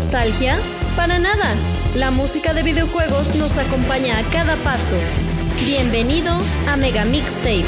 nostalgia? Para nada. La música de videojuegos nos acompaña a cada paso. Bienvenido a Mega Mixtape.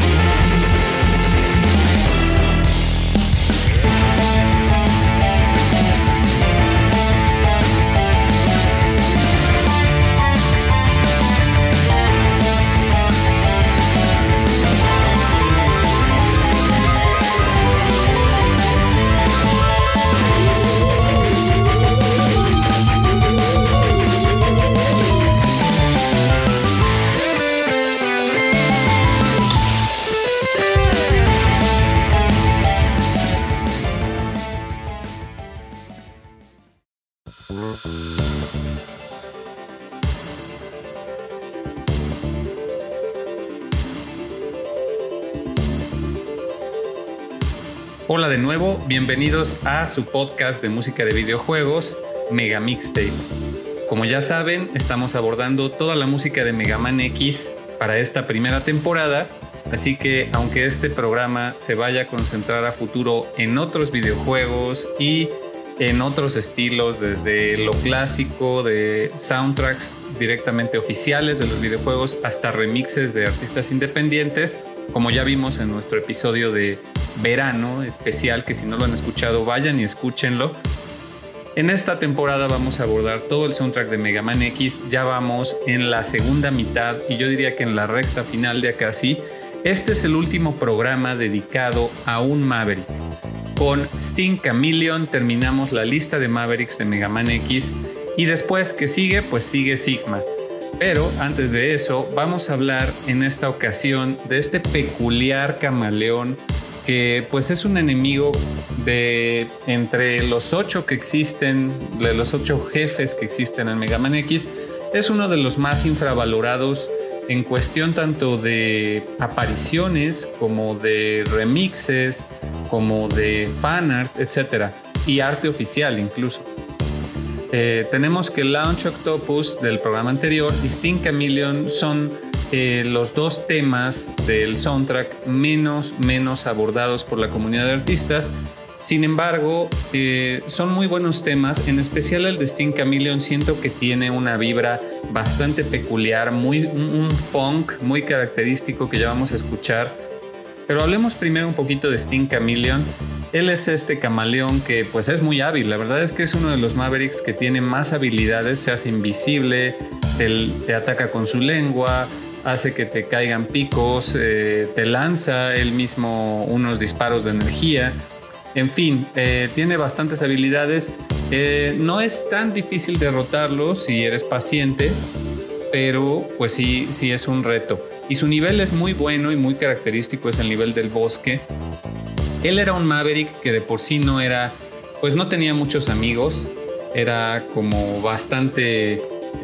Hola de nuevo, bienvenidos a su podcast de música de videojuegos, Mega Mixtape. Como ya saben, estamos abordando toda la música de Mega Man X para esta primera temporada, así que aunque este programa se vaya a concentrar a futuro en otros videojuegos y en otros estilos, desde lo clásico de soundtracks directamente oficiales de los videojuegos hasta remixes de artistas independientes, como ya vimos en nuestro episodio de verano especial, que si no lo han escuchado vayan y escúchenlo. En esta temporada vamos a abordar todo el soundtrack de Mega Man X. Ya vamos en la segunda mitad y yo diría que en la recta final de acá sí. Este es el último programa dedicado a un Maverick. Con Sting Chameleon terminamos la lista de Mavericks de Mega Man X y después que sigue, pues sigue Sigma. Pero antes de eso vamos a hablar en esta ocasión de este peculiar camaleón que pues es un enemigo de entre los 8 que existen, de los 8 jefes que existen en Mega Man X. Es uno de los más infravalorados en cuestión tanto de apariciones como de remixes, como de fanart, etc. Y arte oficial incluso. Tenemos que Launch Octopus del programa anterior y Sting Chameleon son los dos temas del soundtrack menos abordados por la comunidad de artistas. Sin embargo, son muy buenos temas, en especial el de Sting Chameleon. Siento que tiene una vibra bastante peculiar, un funk muy característico que ya vamos a escuchar. Pero hablemos primero un poquito de Sting Chameleon. Él es este camaleón que pues es muy hábil. La verdad es que es uno de los Mavericks que tiene más habilidades. Se hace invisible, te ataca con su lengua, hace que te caigan picos, te lanza él mismo unos disparos de energía. En fin, tiene bastantes habilidades. No es tan difícil derrotarlo si eres paciente, pero pues sí es un reto. Y su nivel es muy bueno y muy característico, es el nivel del bosque. Él era un Maverick que de por sí no tenía muchos amigos. Era como bastante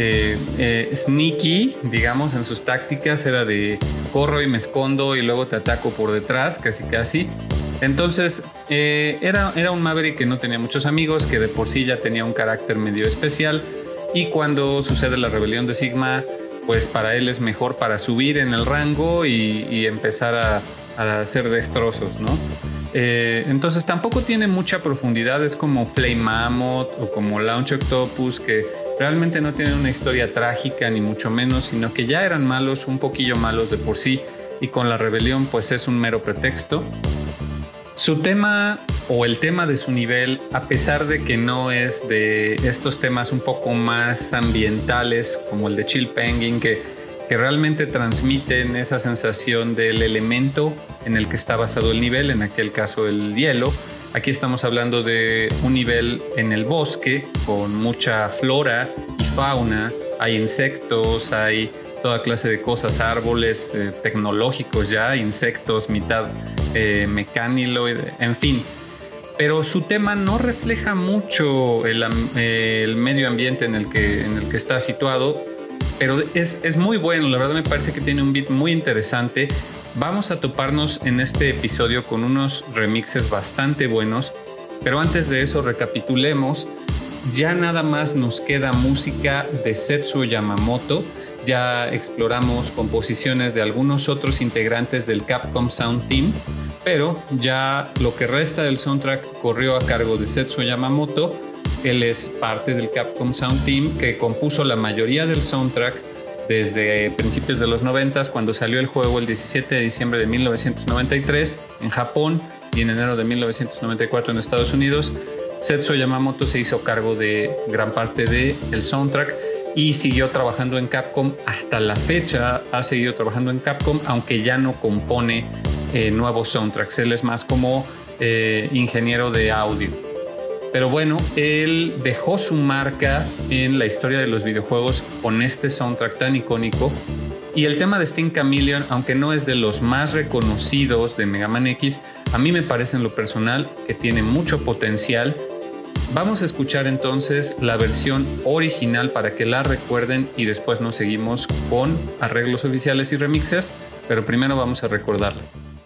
sneaky, digamos, en sus tácticas. Era de corro y me escondo y luego te ataco por detrás, casi. Entonces era un Maverick que no tenía muchos amigos, que de por sí ya tenía un carácter medio especial. Y cuando sucede la rebelión de Sigma, pues para él es mejor para subir en el rango y empezar a hacer destrozos, ¿no? Entonces tampoco tiene mucha profundidad. Es como Flame Mammoth o como Launch Octopus, que realmente no tienen una historia trágica ni mucho menos, sino que ya eran malos, un poquillo malos de por sí, y con la rebelión pues es un mero pretexto. Su tema o el tema de su nivel, a pesar de que no es de estos temas un poco más ambientales como el de Chill Penguin, que realmente transmiten esa sensación del elemento en el que está basado el nivel, en aquel caso el hielo. Aquí estamos hablando de un nivel en el bosque con mucha flora y fauna. Hay insectos, hay toda clase de cosas, árboles tecnológicos ya, insectos, mitad mecániloide, en fin. Pero su tema no refleja mucho el medio ambiente en el que está situado, pero es muy bueno. La verdad me parece que tiene un beat muy interesante. Vamos a toparnos en este episodio con unos remixes bastante buenos, pero antes de eso recapitulemos. Ya nada más nos queda música de Setsuo Yamamoto. Ya exploramos composiciones de algunos otros integrantes del Capcom Sound Team, pero ya lo que resta del soundtrack corrió a cargo de Setsuo Yamamoto. Él es parte del Capcom Sound Team que compuso la mayoría del soundtrack desde principios de los 90, cuando salió el juego el 17 de diciembre de 1993 en Japón y en enero de 1994 en Estados Unidos. Setsuo Yamamoto se hizo cargo de gran parte del soundtrack y siguió trabajando en Capcom hasta la fecha. Ha seguido trabajando en Capcom, aunque ya no compone nuevos soundtracks. Él es más como ingeniero de audio. Pero bueno, él dejó su marca en la historia de los videojuegos con este soundtrack tan icónico. Y el tema de Sting Chameleon, aunque no es de los más reconocidos de Mega Man X, a mí me parece en lo personal que tiene mucho potencial. Vamos a escuchar entonces la versión original para que la recuerden y después nos seguimos con arreglos oficiales y remixes, pero primero vamos a recordarla.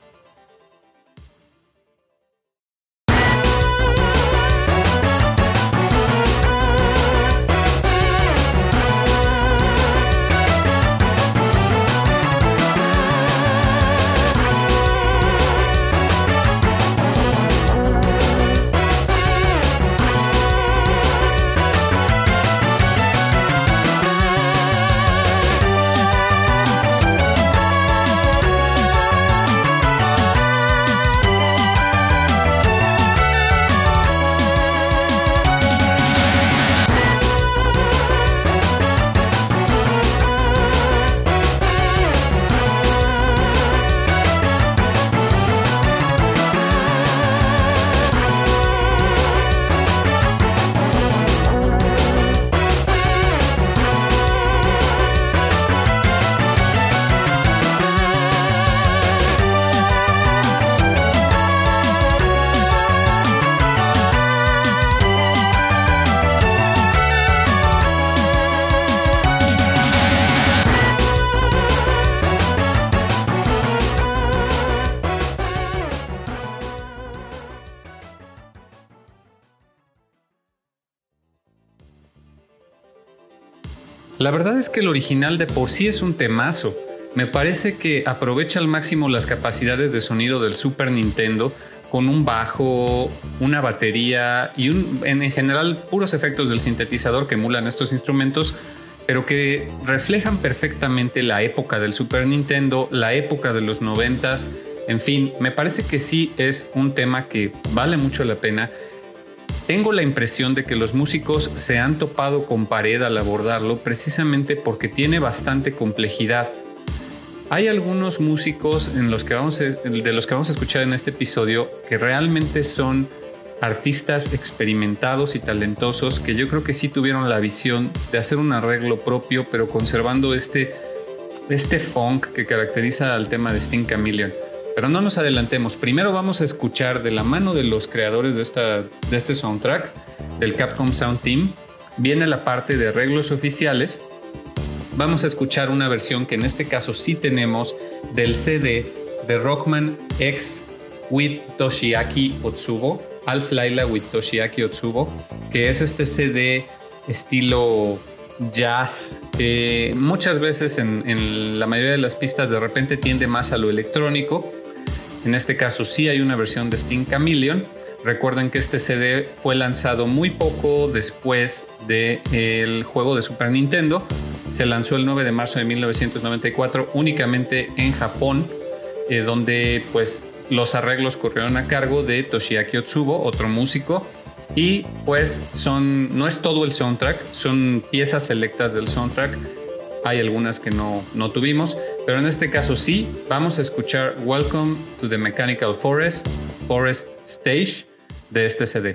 La verdad es que el original de por sí es un temazo. Me parece que aprovecha al máximo las capacidades de sonido del Super Nintendo con un bajo, una batería y en general puros efectos del sintetizador que emulan estos instrumentos, pero que reflejan perfectamente la época del Super Nintendo, la época de los 90s. En fin, me parece que sí es un tema que vale mucho la pena. Tengo la impresión de que los músicos se han topado con pared al abordarlo precisamente porque tiene bastante complejidad. Hay algunos músicos de los que vamos a escuchar en este episodio que realmente son artistas experimentados y talentosos que yo creo que sí tuvieron la visión de hacer un arreglo propio, pero conservando este funk que caracteriza al tema de Sting Chameleon. Pero no nos adelantemos. Primero vamos a escuchar de la mano de los creadores de este soundtrack, del Capcom Sound Team. Viene la parte de arreglos oficiales. Vamos a escuchar una versión que en este caso sí tenemos del CD de Rockman X with Toshiaki Otsubo, Alf Laila with Toshiaki Otsubo, que es este CD estilo jazz. Muchas veces en la mayoría de las pistas de repente tiende más a lo electrónico. En este caso sí hay una versión de Sting Chameleon. Recuerden que este CD fue lanzado muy poco después del juego de Super Nintendo. Se lanzó el 9 de marzo de 1994 únicamente en Japón, donde pues los arreglos corrieron a cargo de Toshiaki Otsubo, otro músico. Y pues no es todo el soundtrack, son piezas selectas del soundtrack. Hay algunas que no tuvimos, pero en este caso sí. Vamos a escuchar Welcome to the Mechanical Forest Stage de este CD.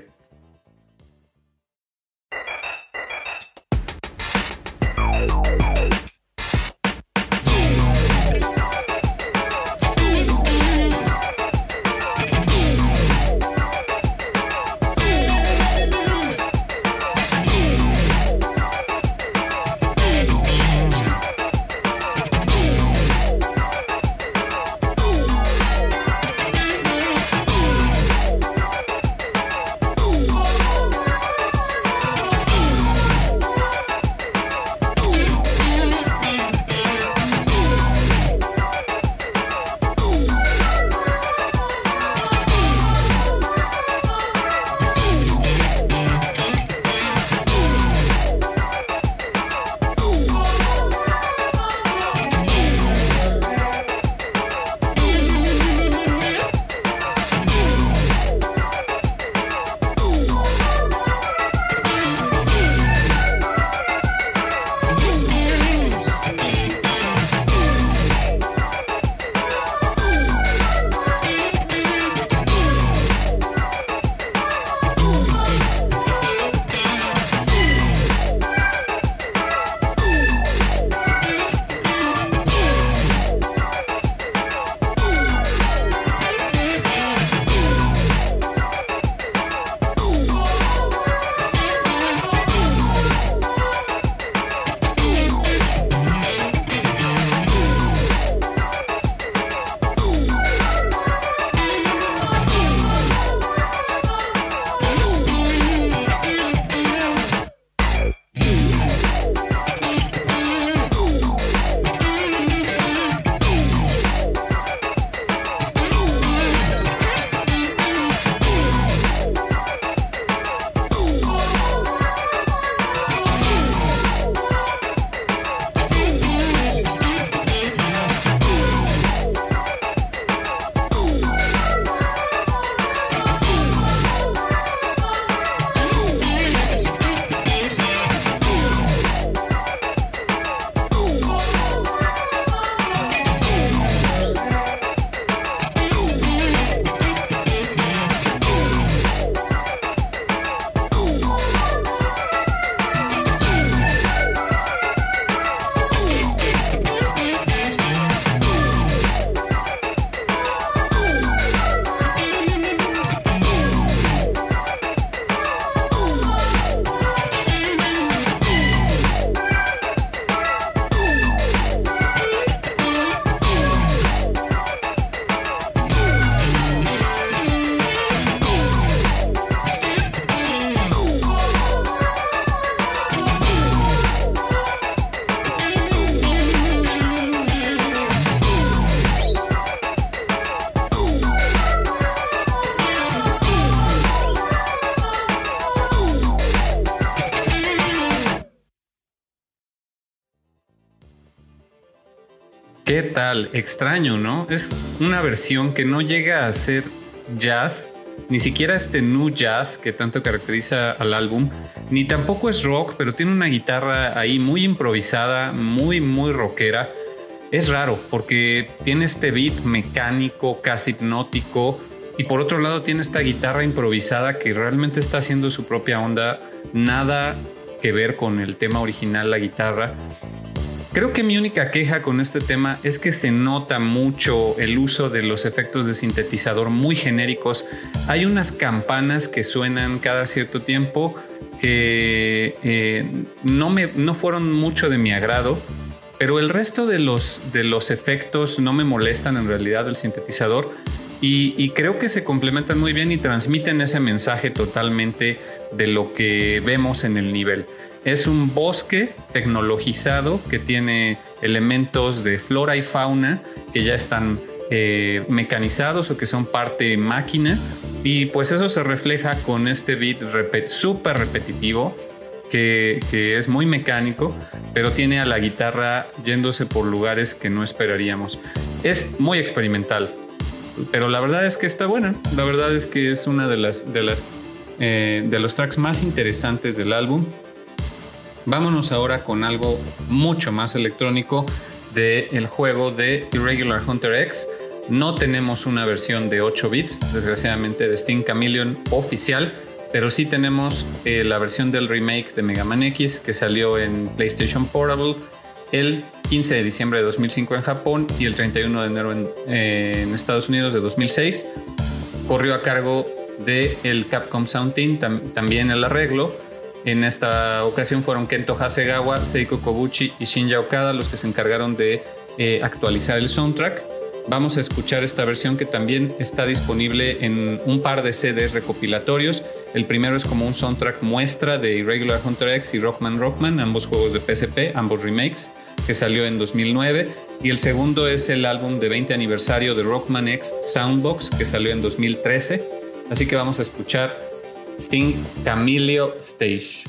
¿Qué tal? Extraño, ¿no? Es una versión que no llega a ser jazz, ni siquiera este nu jazz que tanto caracteriza al álbum, ni tampoco es rock, pero tiene una guitarra ahí muy improvisada, muy rockera. Es raro porque tiene este beat mecánico, casi hipnótico, y por otro lado tiene esta guitarra improvisada que realmente está haciendo su propia onda, nada que ver con el tema original, la guitarra. Creo que mi única queja con este tema es que se nota mucho el uso de los efectos de sintetizador muy genéricos. Hay unas campanas que suenan cada cierto tiempo que no fueron mucho de mi agrado, pero el resto de los efectos no me molestan en realidad del sintetizador y creo que se complementan muy bien y transmiten ese mensaje totalmente de lo que vemos en el nivel. Es un bosque tecnologizado que tiene elementos de flora y fauna que ya están mecanizados o que son parte máquina, y pues eso se refleja con este beat súper repetitivo que es muy mecánico, pero tiene a la guitarra yéndose por lugares que no esperaríamos. Es muy experimental, pero la verdad es que está buena. La verdad es que es una de los tracks más interesantes del álbum. Vámonos ahora con algo mucho más electrónico del juego de Irregular Hunter X. No tenemos una versión de 8 bits, desgraciadamente, de Sting Chameleon oficial, pero sí tenemos la versión del remake de Mega Man X que salió en PlayStation Portable el 15 de diciembre de 2005 en Japón y el 31 de enero en Estados Unidos de 2006. Corrió a cargo del Capcom Sound Team, también el arreglo. En esta ocasión fueron Kento Hasegawa, Seiko Kobuchi y Shinya Okada los que se encargaron de actualizar el soundtrack. Vamos a escuchar esta versión que también está disponible en un par de CDs recopilatorios. El primero es como un soundtrack muestra de Irregular Hunter X y Rockman, ambos juegos de PSP, ambos remakes, que salió en 2009. Y el segundo es el álbum de 20 aniversario de Rockman X Soundbox, que salió en 2013. Así que vamos a escuchar Sting Chameleon Stage.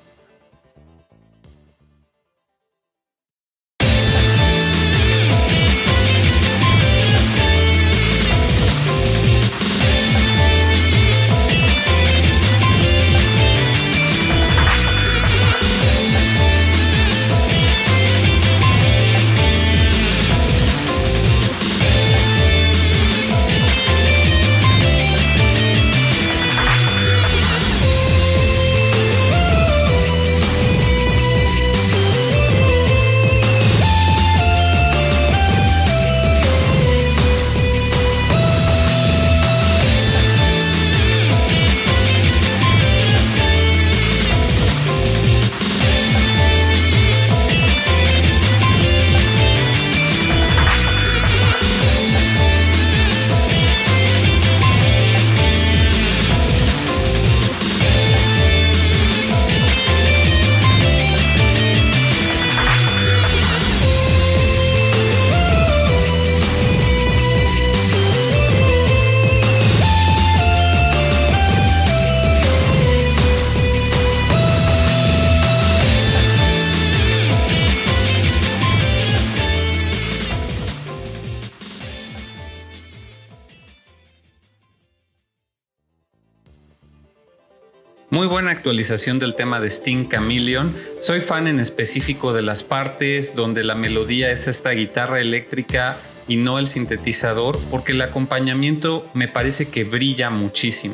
Muy buena actualización del tema de Sting Chameleon. Soy fan en específico de las partes donde la melodía es esta guitarra eléctrica y no el sintetizador, porque el acompañamiento me parece que brilla muchísimo.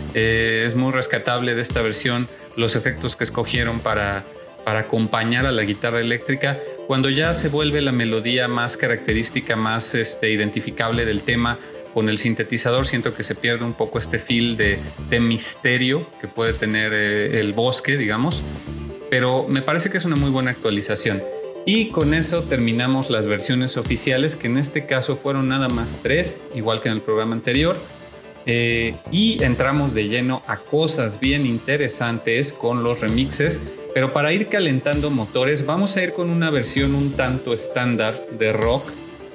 Es muy rescatable de esta versión los efectos que escogieron para acompañar a la guitarra eléctrica. Cuando ya se vuelve la melodía más característica, más identificable del tema, con el sintetizador siento que se pierde un poco este feel de misterio que puede tener el bosque, digamos, pero me parece que es una muy buena actualización. Y con eso terminamos las versiones oficiales, que en este caso fueron nada más 3, igual que en el programa anterior, y entramos de lleno a cosas bien interesantes con los remixes. Pero para ir calentando motores vamos a ir con una versión un tanto estándar de rock,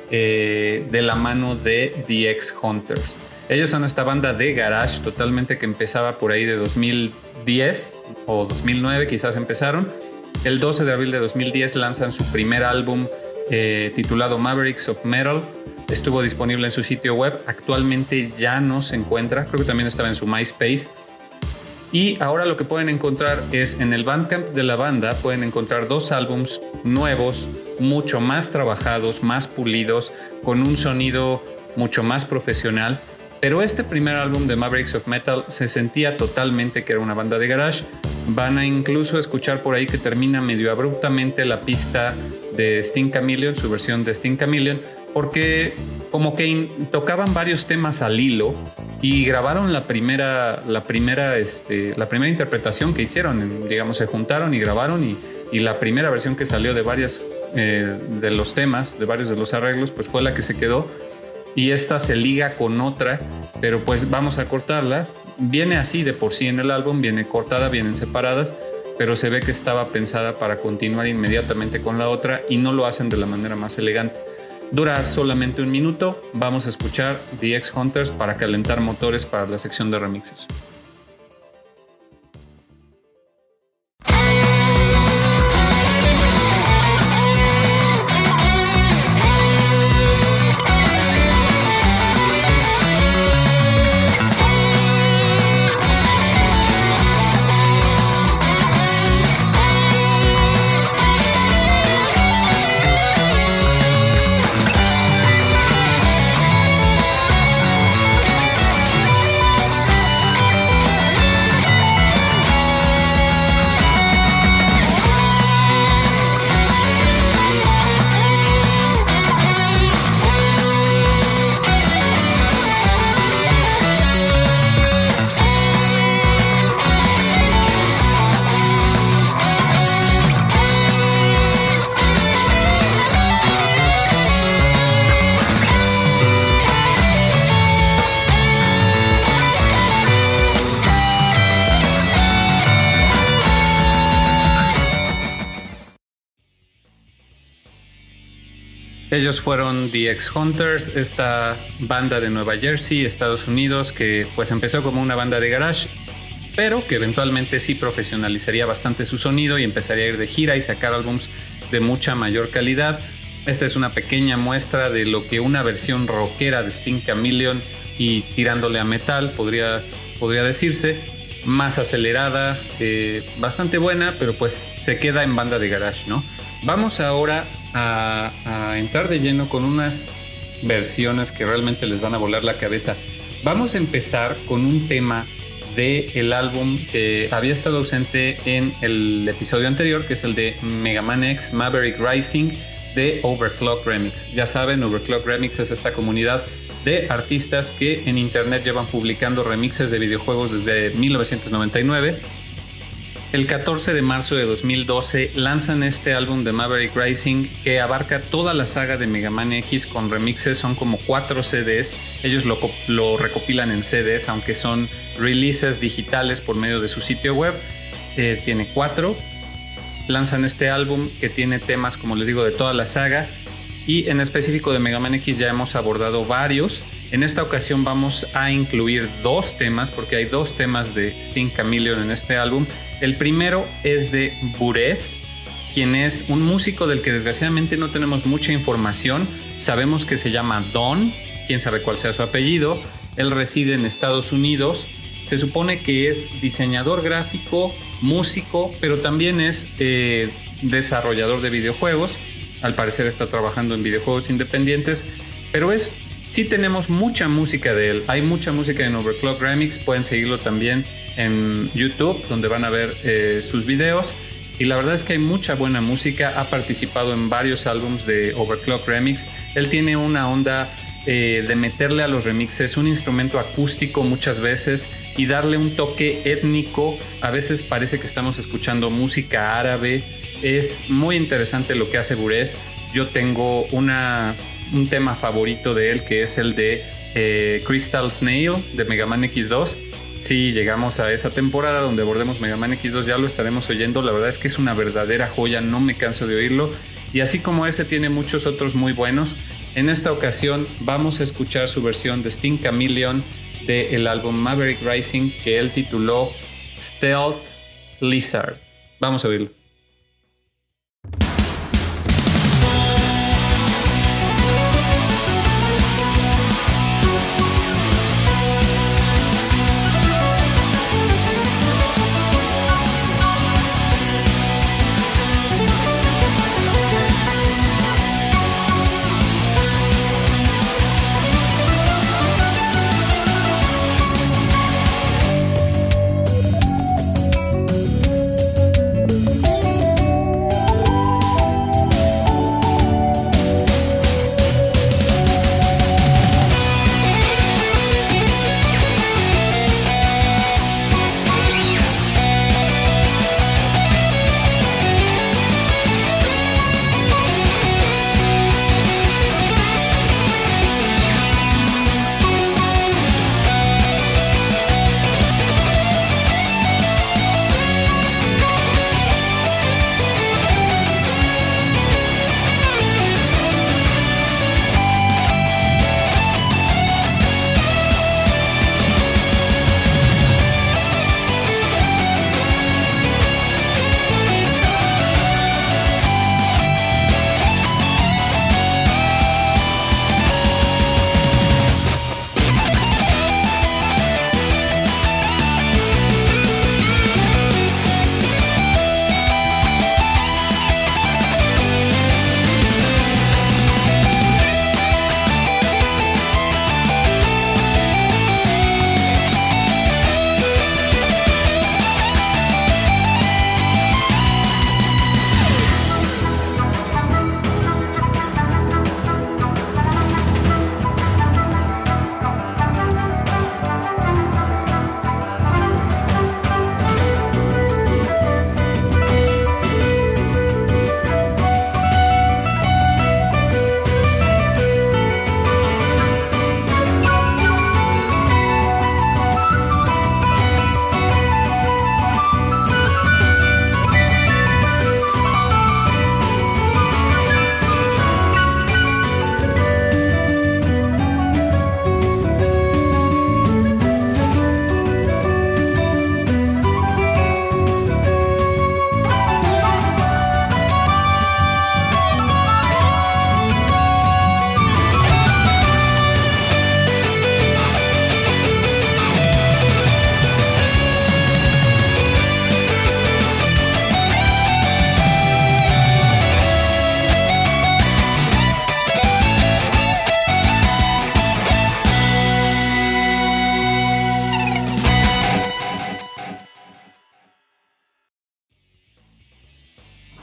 de la mano de The X Hunters. Ellos son esta banda de garage totalmente que empezaba por ahí de 2010 o 2009 quizás empezaron. El 12 de abril de 2010 lanzan su primer álbum titulado Mavericks of Metal. Estuvo disponible en su sitio web, actualmente ya no se encuentra, creo que también estaba en su MySpace. Y ahora lo que pueden encontrar es en el Bandcamp de la banda, pueden encontrar 2 álbums nuevos, mucho más trabajados, más pulidos, con un sonido mucho más profesional. Pero este primer álbum de Mavericks of Metal se sentía totalmente que era una banda de garage. Van a incluso escuchar por ahí que termina medio abruptamente la pista de Sting Chameleon, su versión de Sting Chameleon, porque como que tocaban varios temas al hilo y grabaron la primera interpretación que hicieron. Digamos, se juntaron y grabaron y la primera versión que salió de varias de los temas, de varios de los arreglos, pues fue la que se quedó. Y esta se liga con otra, pero pues vamos a cortarla. Viene así de por sí en el álbum, viene cortada, vienen separadas, pero se ve que estaba pensada para continuar inmediatamente con la otra y no lo hacen de la manera más elegante. Dura solamente 1 minuto. Vamos a escuchar The X-Hunters para calentar motores para la sección de remixes. Ellos fueron The X-Hunters, esta banda de Nueva Jersey, Estados Unidos, que pues empezó como una banda de garage, pero que eventualmente sí profesionalizaría bastante su sonido y empezaría a ir de gira y sacar álbums de mucha mayor calidad. Esta es una pequeña muestra de lo que una versión rockera de Sting Chameleon y tirándole a metal podría decirse, más acelerada, bastante buena, pero pues se queda en banda de garage, ¿no? Vamos ahora a entrar de lleno con unas versiones que realmente les van a volar la cabeza. Vamos a empezar con un tema del álbum que había estado ausente en el episodio anterior, que es el de Mega Man X Maverick Rising de Overclock Remix. Ya saben, Overclock Remix es esta comunidad de artistas que en internet llevan publicando remixes de videojuegos desde 1999. El 14 de marzo de 2012 lanzan este álbum de Maverick Rising que abarca toda la saga de Mega Man X con remixes. Son como 4 CDs. Ellos lo recopilan en CDs, aunque son releases digitales por medio de su sitio web. Tiene 4. Lanzan este álbum que tiene temas, como les digo, de toda la saga. Y en específico de Mega Man X ya hemos abordado varios. En esta ocasión vamos a incluir 2 temas, porque hay 2 temas de Sting Chameleon en este álbum. El primero es de Burez, quien es un músico del que desgraciadamente no tenemos mucha información. Sabemos que se llama Don, quién sabe cuál sea su apellido. Él reside en Estados Unidos. Se supone que es diseñador gráfico, músico, pero también es desarrollador de videojuegos. Al parecer está trabajando en videojuegos independientes, pero sí tenemos mucha música de él. Hay mucha música en Overclock Remix. Pueden seguirlo también en YouTube, donde van a ver sus videos. Y la verdad es que hay mucha buena música. Ha participado en varios álbums de Overclock Remix. Él tiene una onda de meterle a los remixes un instrumento acústico muchas veces y darle un toque étnico. A veces parece que estamos escuchando música árabe. Es muy interesante lo que hace Burez. Yo tengo un tema favorito de él, que es el de Crystal Snail de Mega Man X2. Si llegamos a esa temporada donde abordemos Mega Man X2 ya lo estaremos oyendo. La verdad es que es una verdadera joya, no me canso de oírlo. Y así como ese tiene muchos otros muy buenos. En esta ocasión vamos a escuchar su versión de Sting Chameleon del álbum Maverick Rising, que él tituló Stealth Lizard. Vamos a oírlo.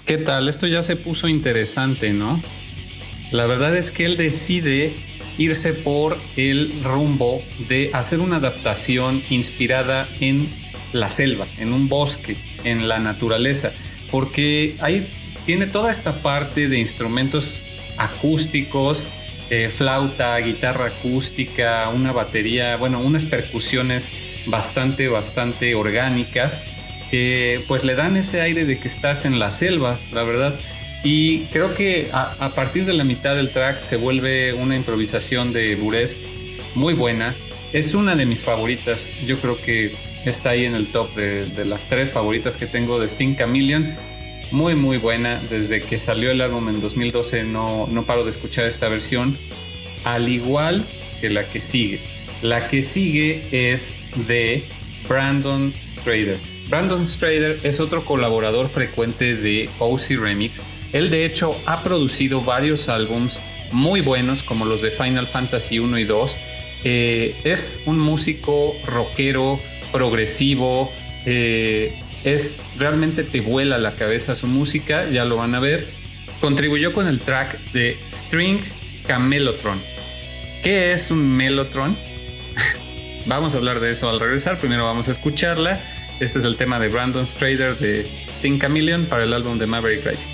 ¿Qué tal? Esto ya se puso interesante, ¿no? La verdad es que él decide irse por el rumbo de hacer una adaptación inspirada en la selva, en un bosque, en la naturaleza, porque ahí tiene toda esta parte de instrumentos acústicos, flauta, guitarra acústica, una batería, bueno, unas percusiones bastante orgánicas que pues le dan ese aire de que estás en la selva, la verdad. Y creo que a partir de la mitad del track se vuelve una improvisación de Buresc muy buena. Es una de mis favoritas. Yo creo que está ahí en el top de las 3 favoritas que tengo de Sting Chameleon. Muy buena. Desde que salió el álbum en 2012 no paro de escuchar esta versión. Al igual que la que sigue. La que sigue es de Brandon Strader. Brandon Strader es otro colaborador frecuente de OC Remix. Él de hecho ha producido varios álbums muy buenos como los de Final Fantasy 1 y 2. Es un músico rockero, progresivo, realmente te vuela la cabeza su música, ya lo van a ver. Contribuyó con el track de String Camelotron. ¿Qué es un Mellotron? Vamos a hablar de eso al regresar, primero vamos a escucharla. Este es el tema de Brandon Strader de Sting Chameleon para el álbum de Maverick Rising.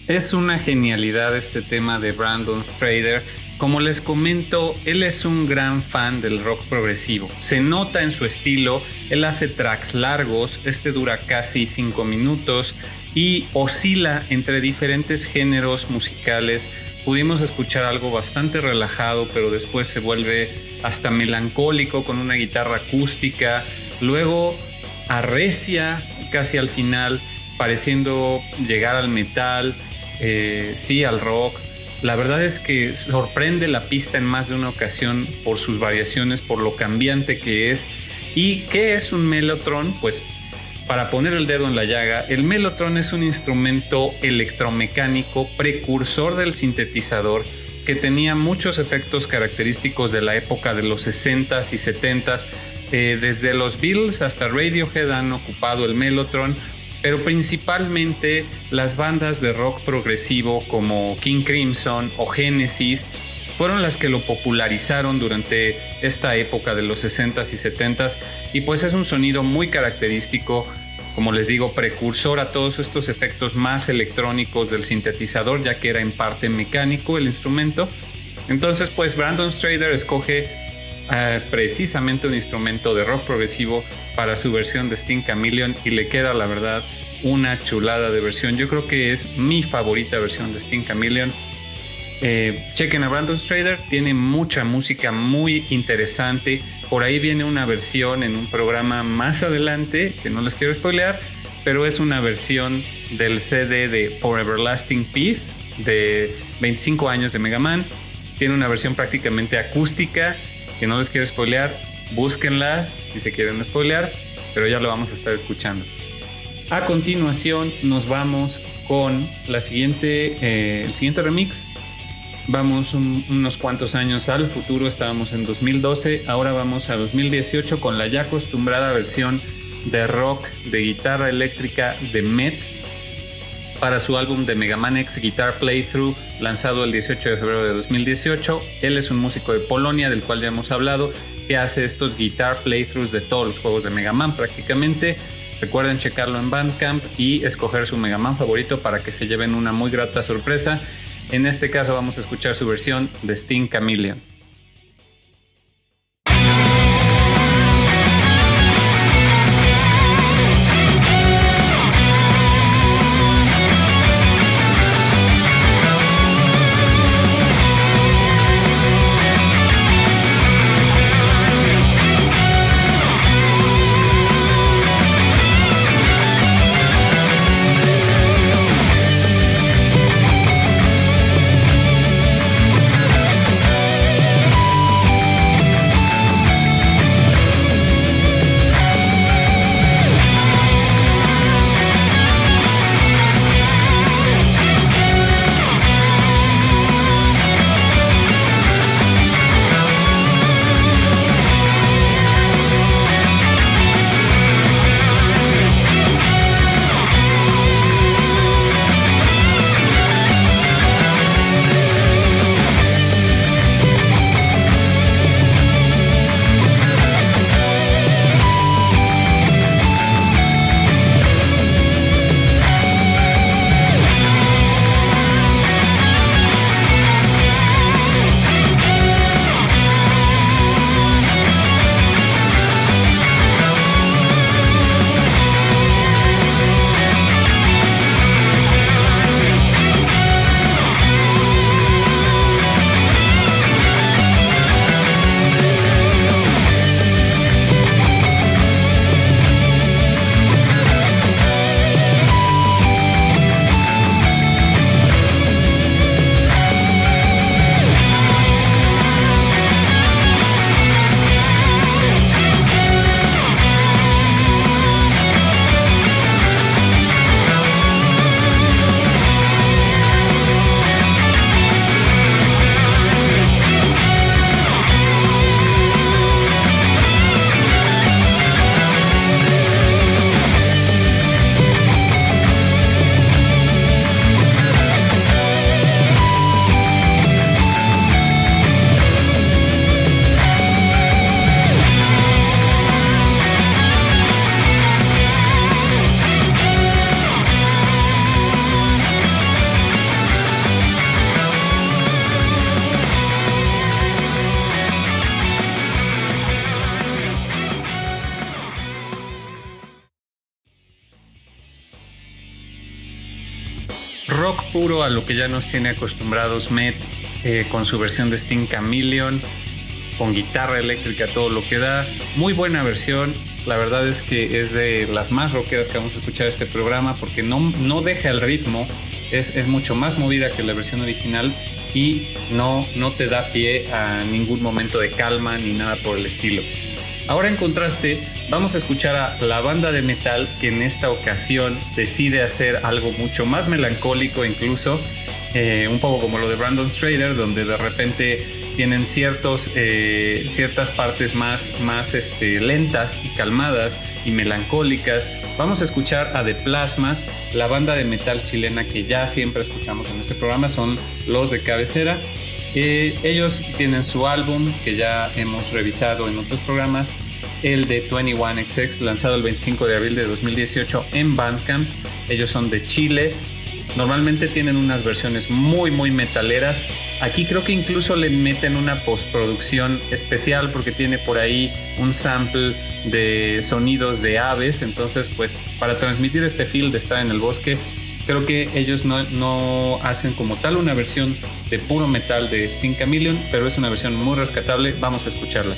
Es una genialidad este tema de Brandon Strader. Como les comento, él es un gran fan del rock progresivo. Se nota en su estilo, él hace tracks largos, este dura casi 5 minutos y oscila entre diferentes géneros musicales. Pudimos escuchar algo bastante relajado, pero después se vuelve hasta melancólico con una guitarra acústica. Luego arrecia casi al final, pareciendo llegar al metal, sí, al rock. La verdad es que sorprende la pista en más de una ocasión por sus variaciones, por lo cambiante que es. ¿Y qué es un mellotron? Pues para poner el dedo en la llaga, el mellotron es un instrumento electromecánico precursor del sintetizador que tenía muchos efectos característicos de la época de los 60s y 70s. Desde los Beatles hasta Radiohead han ocupado el mellotron, pero principalmente las bandas de rock progresivo como King Crimson o Genesis fueron las que lo popularizaron durante esta época de los 60s y 70s, y pues es un sonido muy característico, como les digo, precursor a todos estos efectos más electrónicos del sintetizador, ya que era en parte mecánico el instrumento. Entonces pues Brandon Strader escoge precisamente un instrumento de rock progresivo para su versión de Sting Chameleon, y le queda, la verdad, una chulada de versión. Yo creo que es mi favorita versión de Sting Chameleon. Chequen a Brandon Strader, tiene mucha música muy interesante. Por ahí viene una versión en un programa más adelante que no les quiero spoilear, pero es una versión del CD de For Everlasting Peace de 25 años de Mega Man. Tiene una versión prácticamente acústica que no les quiero spoilear. Búsquenla si se quieren spoilear, pero ya lo vamos a estar escuchando. A continuación nos vamos con el siguiente remix. Vamos unos cuantos años al futuro, estábamos en 2012, ahora vamos a 2018 con la ya acostumbrada versión de rock de guitarra eléctrica de Met para su álbum de Mega Man X Guitar Playthrough, lanzado el 18 de febrero de 2018. Él es un músico de Polonia, del cual ya hemos hablado, que hace estos guitar playthroughs de todos los juegos de Mega Man prácticamente. Recuerden checarlo en Bandcamp y escoger su Mega Man favorito para que se lleven una muy grata sorpresa. En este caso vamos a escuchar su versión de Sting Chameleon. rock puro a lo que ya nos tiene acostumbrados Met, con su versión de Sting Chameleon, con guitarra eléctrica, todo lo que da. Muy buena versión. La verdad es que es de las más rockeras que vamos a escuchar este programa, porque no deja el ritmo, es mucho más movida que la versión original y no te da pie a ningún momento de calma ni nada por el estilo. Ahora, en contraste, vamos a escuchar a la banda de metal que en esta ocasión decide hacer algo mucho más melancólico, incluso un poco como lo de Brandon Strader, donde de repente tienen ciertas partes más lentas y calmadas y melancólicas. Vamos a escuchar a The Plasmas, la banda de metal chilena que ya siempre escuchamos en este programa, son los de cabecera. Ellos tienen su álbum que ya hemos revisado en otros programas, el de 21XX, lanzado el 25 de abril de 2018 en Bandcamp. Ellos son de Chile. Normalmente tienen unas versiones muy metaleras. Aquí creo que incluso le meten una postproducción especial porque tiene por ahí un sample de sonidos de aves. Entonces, pues para transmitir este feel de estar en el bosque, creo que ellos no hacen como tal una versión de puro metal de Sting Chameleon, pero es una versión muy rescatable. Vamos a escucharla.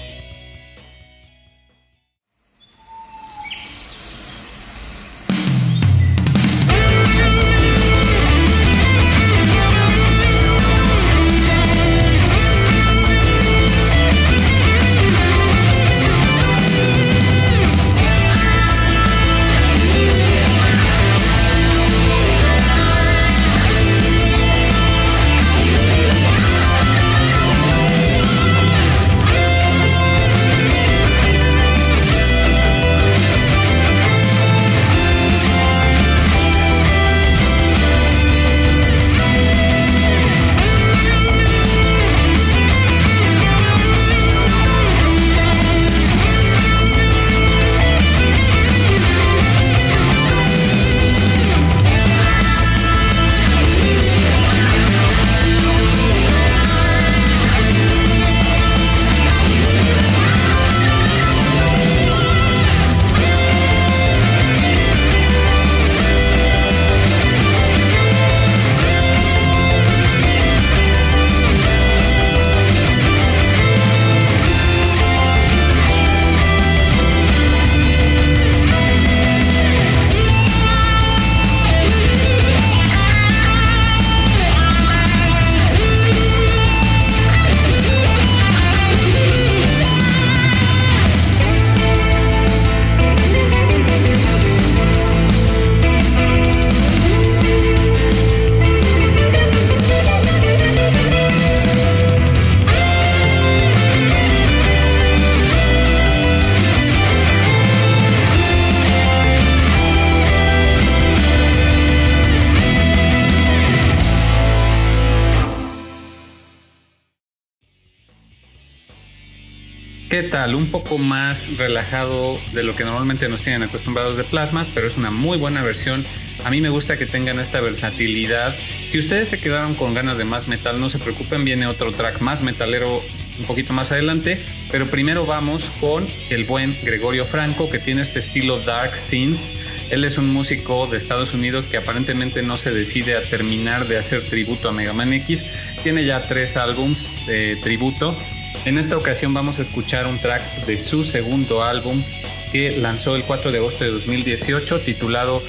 ¿Qué tal? Un poco más relajado de lo que normalmente nos tienen acostumbrados de Plasmas, pero es una muy buena versión. A mí me gusta que tengan esta versatilidad. Si ustedes se quedaron con ganas de más metal, no se preocupen, viene otro track más metalero un poquito más adelante, pero primero vamos con el buen Gregorio Franco, que tiene este estilo dark synth. Él es un músico de Estados Unidos que aparentemente no se decide a terminar de hacer tributo a Mega Man X. Tiene ya 3 álbums de tributo. En esta ocasión vamos a escuchar un track de su segundo álbum que lanzó el 4 de agosto de 2018, titulado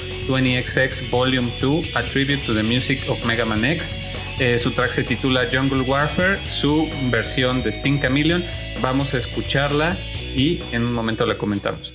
20XX Volume 2, A Tribute to the Music of Mega Man X. Su track se titula Jungle Warfare, su versión de Sting Chameleon. Vamos a escucharla y en un momento la comentamos.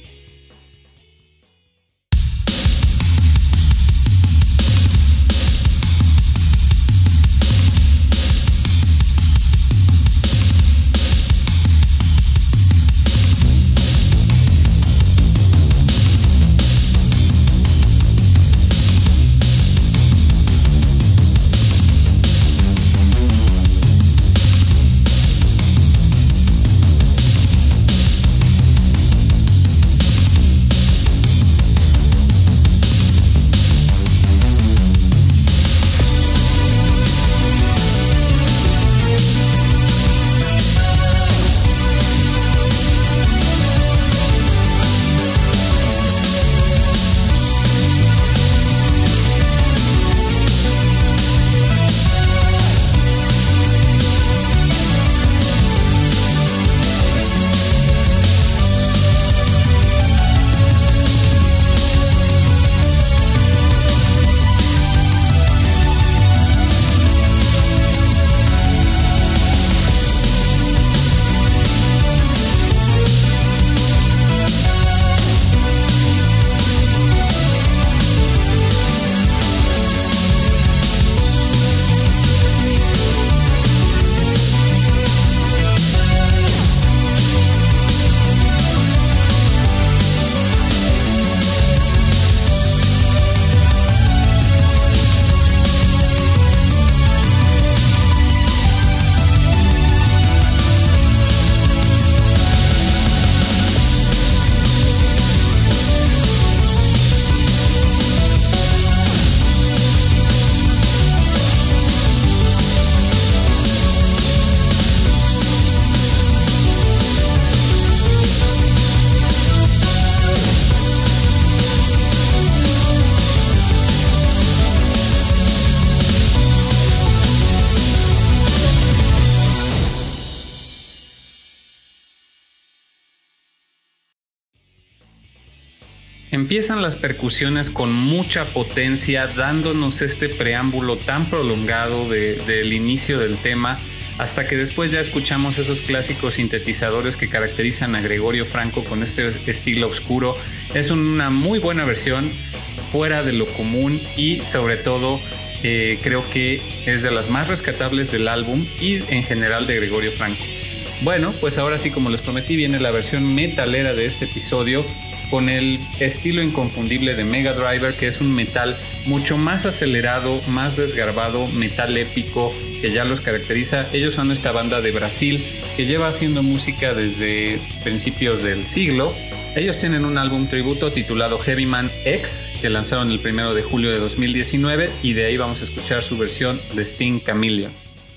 Empiezan las percusiones con mucha potencia, dándonos este preámbulo tan prolongado del inicio del tema, hasta que después ya escuchamos esos clásicos sintetizadores que caracterizan a Gregorio Franco con este estilo oscuro. Es una muy buena versión, fuera de lo común, y sobre todo creo que es de las más rescatables del álbum y en general de Gregorio Franco. Bueno, pues ahora sí, como les prometí, viene la versión metalera de este episodio con el estilo inconfundible de Mega Driver, que es un metal mucho más acelerado, más desgarbado, metal épico que ya los caracteriza. Ellos son esta banda de Brasil que lleva haciendo música desde principios del siglo. Ellos tienen un álbum tributo titulado Heavy Man X, que lanzaron el 1 de julio de 2019, y de ahí vamos a escuchar su versión de Sting Chameleon.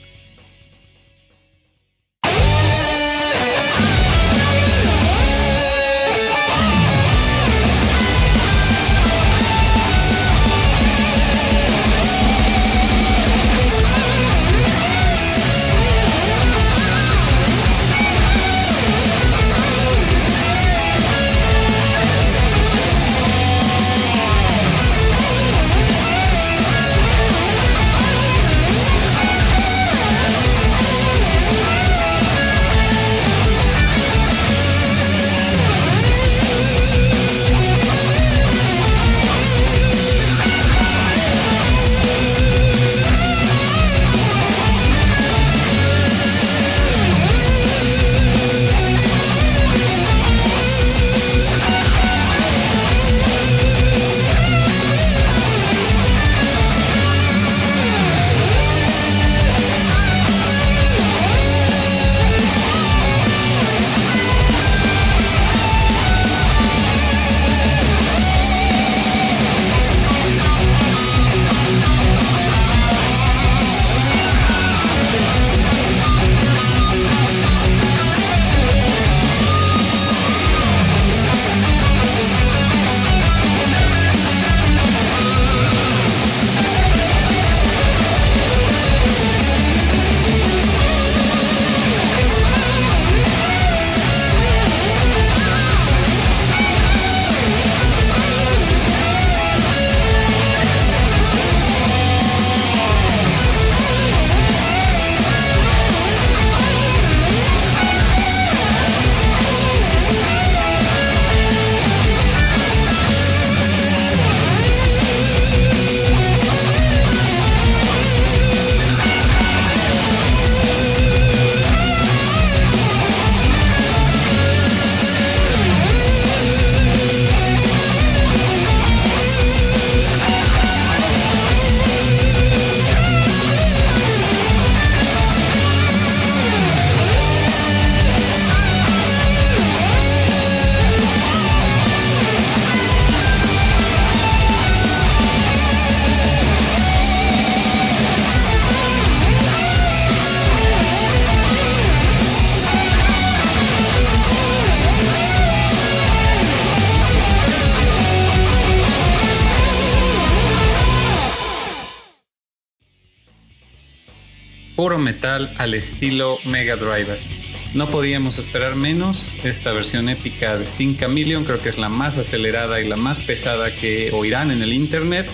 Puro metal al estilo Mega Driver. No podíamos esperar menos. Esta versión épica de Sting Chameleon creo que es la más acelerada y la más pesada que oirán en el internet.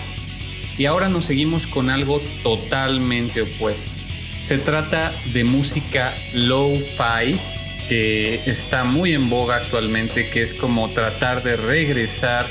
Y ahora nos seguimos con algo totalmente opuesto. Se trata de música lo-fi, que está muy en boga actualmente, que es como tratar de regresar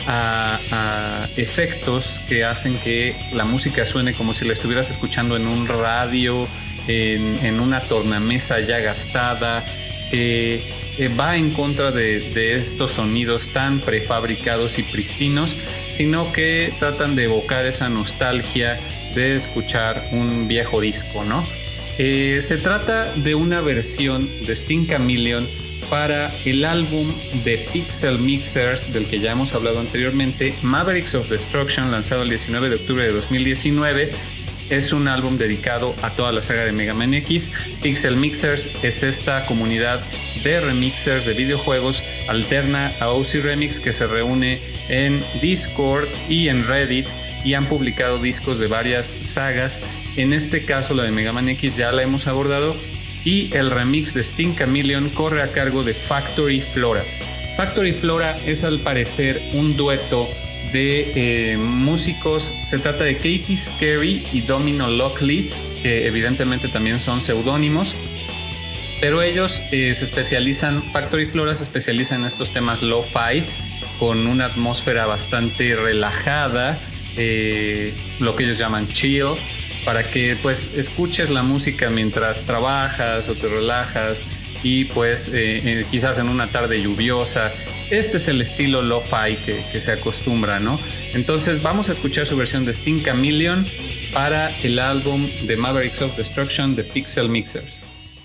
a efectos que hacen que la música suene como si la estuvieras escuchando en un radio, en una tornamesa ya gastada, que va en contra de estos sonidos tan prefabricados y pristinos, sino que tratan de evocar esa nostalgia de escuchar un viejo disco, ¿no? Se trata de una versión de Sting Chameleon para el álbum de Pixel Mixers, del que ya hemos hablado anteriormente, Mavericks of Destruction, lanzado el 19 de octubre de 2019. Es un álbum dedicado a toda la saga de Mega Man X. Pixel Mixers es esta comunidad de remixers de videojuegos alterna a OC Remix, que se reúne en Discord y en Reddit, y han publicado discos de varias sagas. En este caso, la de Mega Man X ya la hemos abordado, y el remix de Sting Chameleon corre a cargo de Factory Flora. Factory Flora es al parecer un dueto de músicos. Se trata de Katie Scarry y Domino Lockley, que evidentemente también son seudónimos, pero ellos Factory Flora se especializa en estos temas lo-fi, con una atmósfera bastante relajada, lo que ellos llaman chill, para que pues escuches la música mientras trabajas o te relajas y pues quizás en una tarde lluviosa. Este es el estilo lo-fi que se acostumbra, ¿no? Entonces vamos a escuchar su versión de Sting Chameleon para el álbum de Mavericks of Destruction de Pixel Mixers.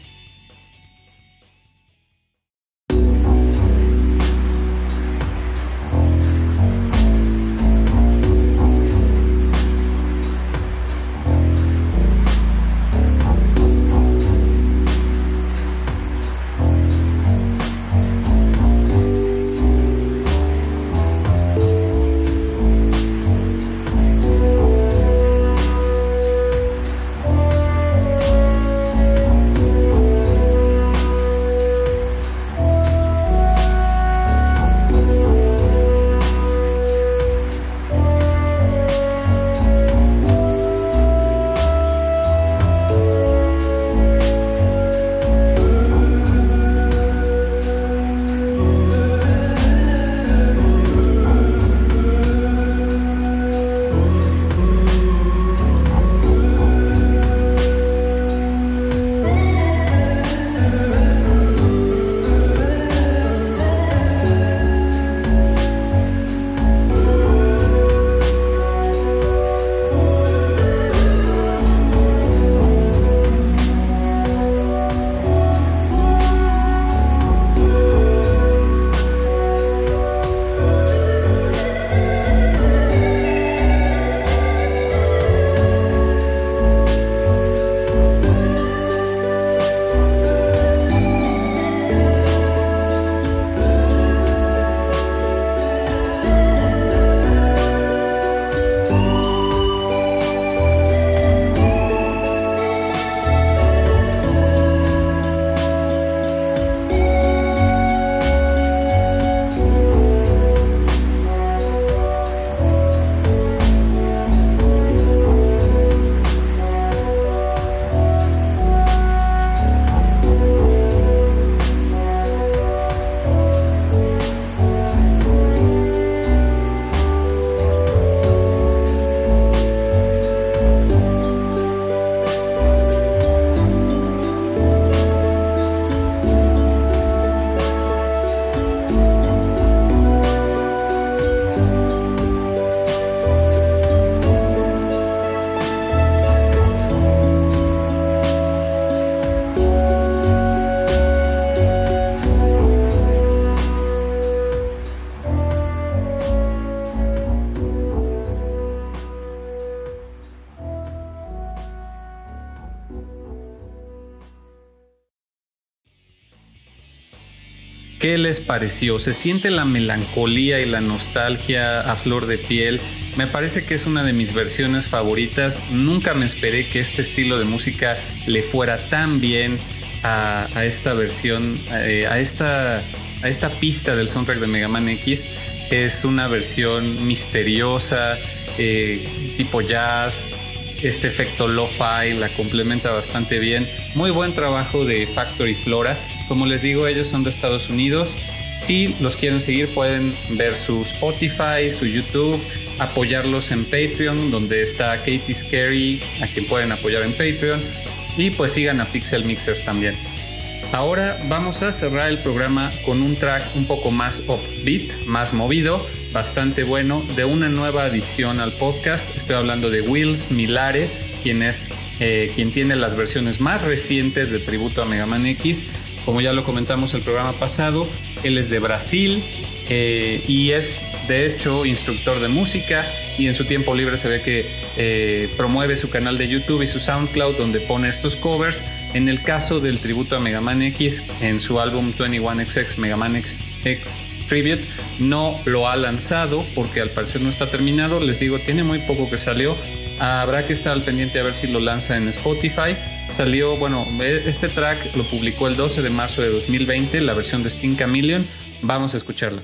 ¿Qué les pareció? ¿Se siente la melancolía y la nostalgia a flor de piel? Me parece que es una de mis versiones favoritas. Nunca me esperé que este estilo de música le fuera tan bien a esta versión, a esta pista del soundtrack de Mega Man X. Es una versión misteriosa, tipo jazz. Este efecto lo-fi la complementa bastante bien. Muy buen trabajo de Factory Flora. Como les digo, ellos son de Estados Unidos. Si los quieren seguir, pueden ver su Spotify, su YouTube, apoyarlos en Patreon, donde está Katie Scarry, a quien pueden apoyar en Patreon. Y pues sigan a Pixel Mixers también. Ahora vamos a cerrar el programa con un track un poco más upbeat, más movido, bastante bueno, de una nueva adición al podcast. Estoy hablando de Wills Milare, quien tiene las versiones más recientes de tributo a Mega Man X. Como ya lo comentamos el programa pasado, él es de Brasil y es de hecho instructor de música, y en su tiempo libre se ve que promueve su canal de YouTube y su SoundCloud, donde pone estos covers. En el caso del tributo a Mega Man X, en su álbum 21XX Mega Man X Tribute, no lo ha lanzado porque al parecer no está terminado. Les digo, tiene muy poco que salió. Habrá que estar al pendiente a ver si lo lanza en Spotify. Salió, bueno, este track lo publicó el 12 de marzo de 2020, la versión de Sting Chameleon, Vamos a escucharla.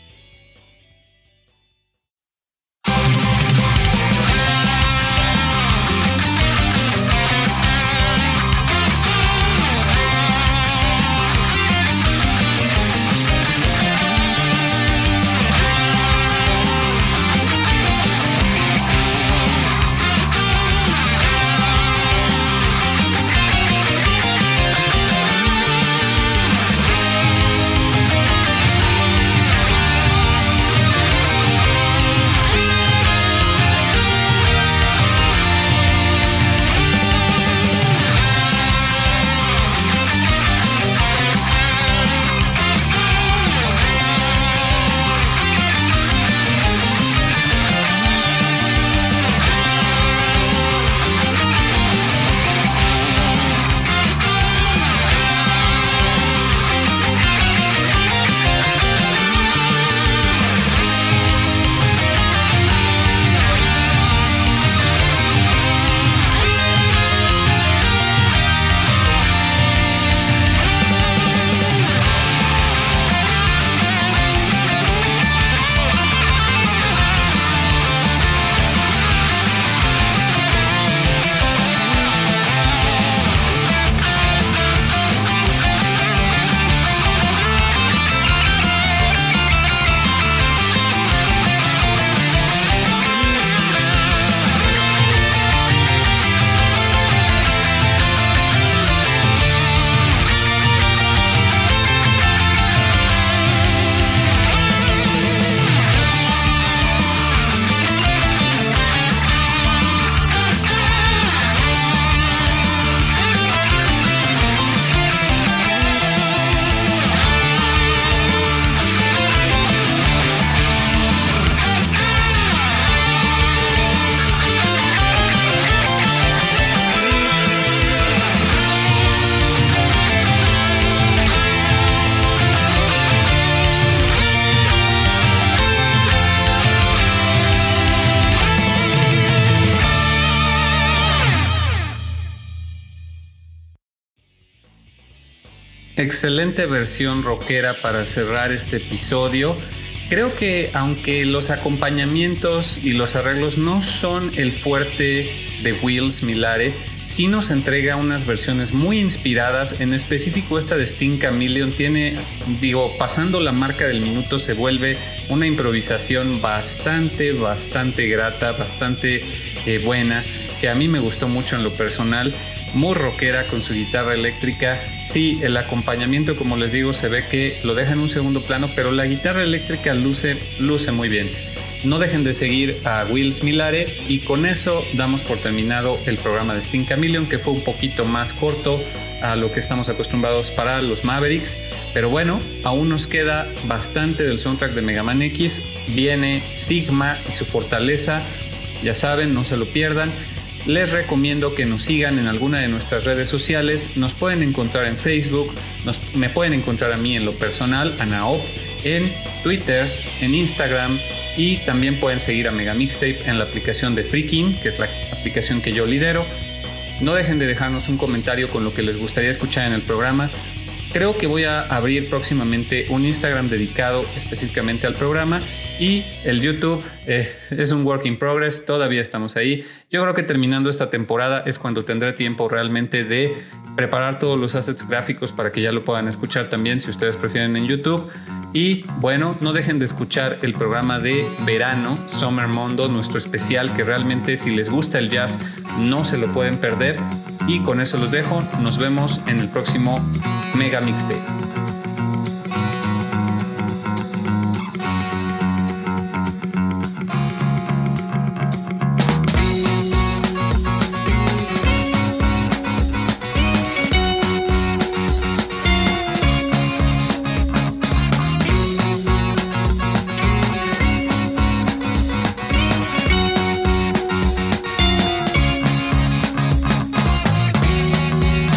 Excelente versión rockera para cerrar este episodio. Creo que aunque los acompañamientos y los arreglos no son el fuerte de Will Smilare, sí nos entrega unas versiones muy inspiradas. En específico esta de Sting Chameleon tiene, pasando la marca del minuto se vuelve una improvisación bastante grata, bastante buena, que a mí me gustó mucho en lo personal. Muy rockera con su guitarra eléctrica. Sí, el acompañamiento, como les digo, se ve que lo deja en un segundo plano, pero la guitarra eléctrica luce muy bien. No dejen de seguir a Will Smilare y con eso damos por terminado el programa de Sting Chameleon, que fue un poquito más corto a lo que estamos acostumbrados para los Mavericks, pero bueno, aún nos queda bastante del soundtrack de Mega Man X. Viene Sigma y su fortaleza, ya saben, no se lo pierdan. Les recomiendo que nos sigan en alguna de nuestras redes sociales. Nos pueden encontrar en Facebook, me pueden encontrar a mí en lo personal, a Naop, en Twitter, en Instagram, y también pueden seguir a Mega Mixtape en la aplicación de Freaking, que es la aplicación que yo lidero. No dejen de dejarnos un comentario con lo que les gustaría escuchar en el programa. Creo que voy a abrir próximamente un Instagram dedicado específicamente al programa, y el YouTube es un work in progress, todavía estamos ahí. Yo creo que terminando esta temporada es cuando tendré tiempo realmente de preparar todos los assets gráficos para que ya lo puedan escuchar también si ustedes prefieren en YouTube. Y bueno, no dejen de escuchar el programa de verano, Summer Mondo, nuestro especial, que realmente si les gusta el jazz no se lo pueden perder. Y con eso los dejo, nos vemos en el próximo Mega Mixtape.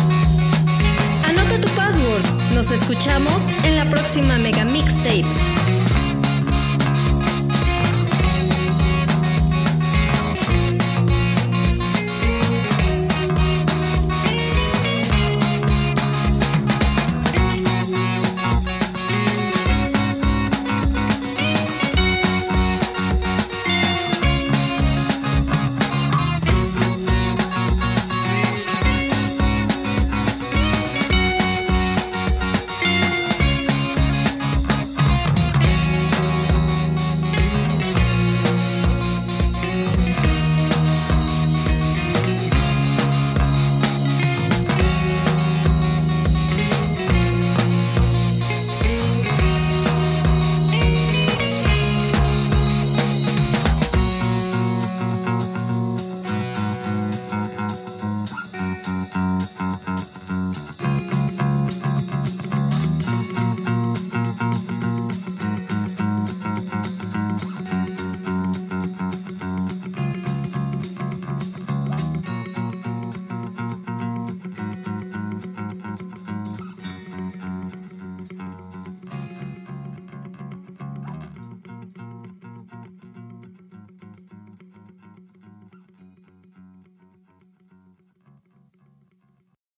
Nos escuchamos en la próxima Mega Mixtape.